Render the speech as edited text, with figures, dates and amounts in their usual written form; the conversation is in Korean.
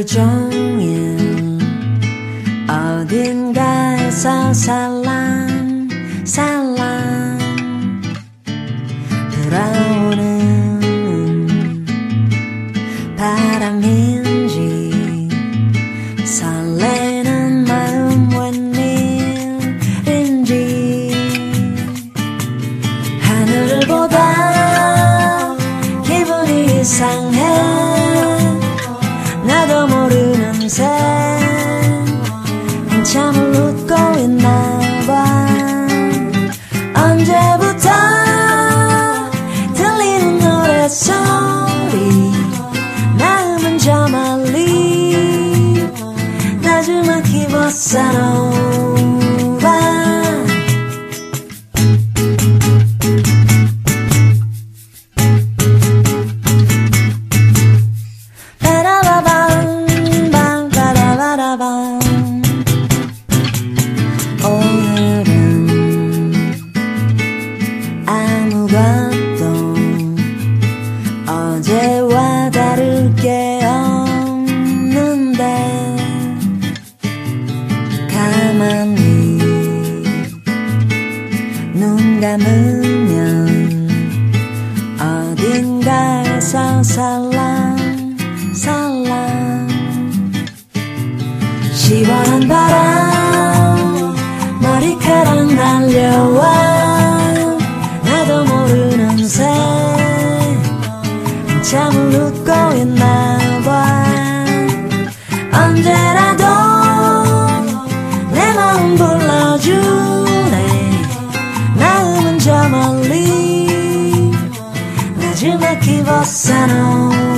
하루 종일 어딘가에서 살랑살랑 불어오는 바람인지 설레는 마음 웬일인지 하늘을 보다 기분이 이상해 나도 모르는 새 한참을 웃고 있나봐 언제부터 들리는 노랫소리 마음은 저 멀리 나지막히 보사노바 오늘은 아무것도 어제와 다를 게 없는데 가만히 눈 감으면 어딘가에서 살랑살랑 시원한 바람 머리카락 날려와 나도 모르는 새 한참을 웃고 있나봐 언제라도 내 마음 불러주네 마음은 저 멀리 나지막히 보사노